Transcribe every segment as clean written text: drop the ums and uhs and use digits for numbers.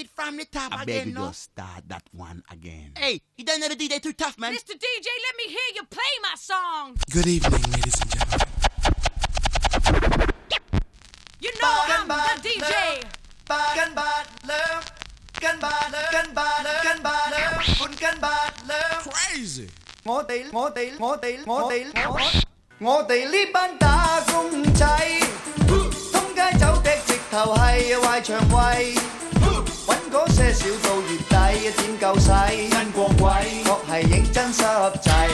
it from the top I again, beg you no? just start that one again. Hey, you done never do that too tough, man. Mr. DJ, let me hear you play my song. Good evening, ladies and gentlemen. You know I'm the DJ. กันบาดเลิฟกันบาดเลิฟกันบาดเลิฟกันบาดเลิฟคุณกันบาดเลิฟ Crazy. 我哋呢班打工仔，通街走的直頭係壞腸胃，揾嗰些少到月底錢夠使，因過鬼確係認真濕滯。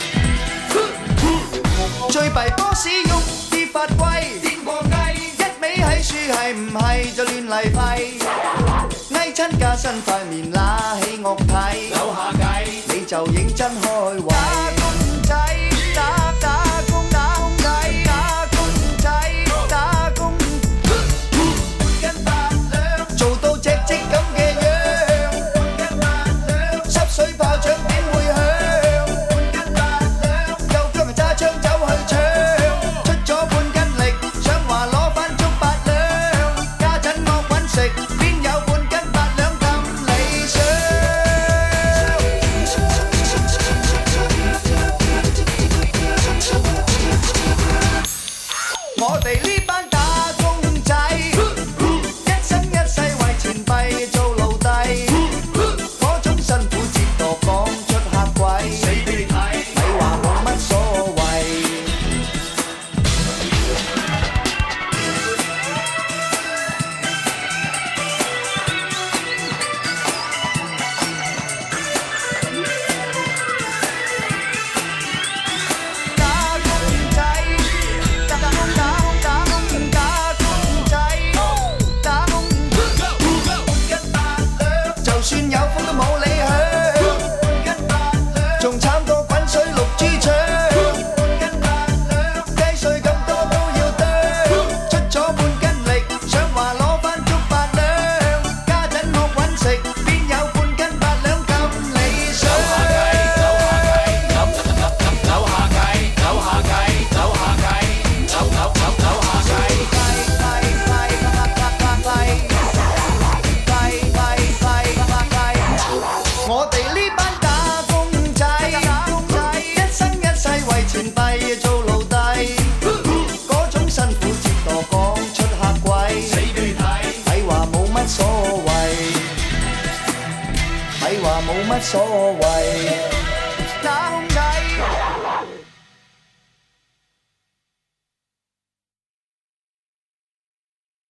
最弊 boss 喐啲法規，癲過雞，一味喺樹係唔係就亂嚟廢，翳親加身塊面揦起惡睇，扭下計你就認真開胃。打工仔打工仔打工仔打工，半斤八兩做到隻積咁嘅樣，半斤八兩濕水炮仗點會響，半斤八兩又腳人揸槍走去搶，出咗半斤力想話攞返足八兩，家陣惡揾食邊有半斤八兩咁理想？我哋呢班打工仔，一生一世為錢幣做奴隸，嗰種辛苦折墮講出客鬼，死俾你睇，咪話冇乜所謂。打工仔，打工仔，打工，半斤八兩，就算有風都冇理響，半斤八兩，仲慘過滾水淥豬腸，半斤八兩，雞碎咁多都要啄，出咗半斤力，想話攞返足八兩，家陣我揾食邊有半斤八兩咁理想？我哋呢班打工仔，一生一世為錢幣做奴隸，嗰種辛苦折墮講出客鬼，死俾你睇，咪話冇乜所謂，咪話冇乜所謂。